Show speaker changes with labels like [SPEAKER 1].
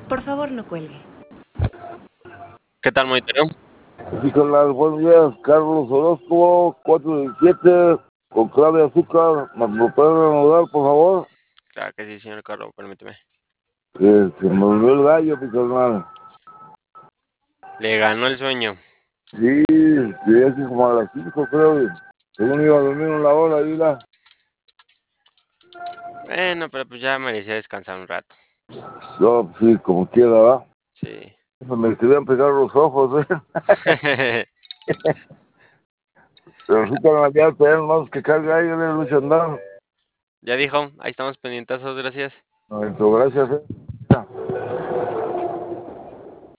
[SPEAKER 1] Por favor, no cuelgue.
[SPEAKER 2] ¿Qué tal, monitoreo?
[SPEAKER 3] Sí, carnal, buenos días, Carlos Orozco, 417, con clave de azúcar, ¿me lo pueden anudar, por favor?
[SPEAKER 2] Claro que sí, señor Carlos, permíteme.
[SPEAKER 3] Que se me olvidó el gallo, mi carnal.
[SPEAKER 2] Le ganó el sueño.
[SPEAKER 3] Sí, llegué aquí como a las 5, creo, y según iba a dormir una hora, ahí la...
[SPEAKER 2] Bueno, pero pues ya merecía descansar un rato.
[SPEAKER 3] Yo, sí, como quiera, ¿verdad?
[SPEAKER 2] Sí.
[SPEAKER 3] Me querían pegar los ojos, Pero sí, carnal, ya tenemos más que carga ahí en el lucha andar.
[SPEAKER 2] Ya dijo, ahí estamos pendientazos, gracias.
[SPEAKER 3] Gracias,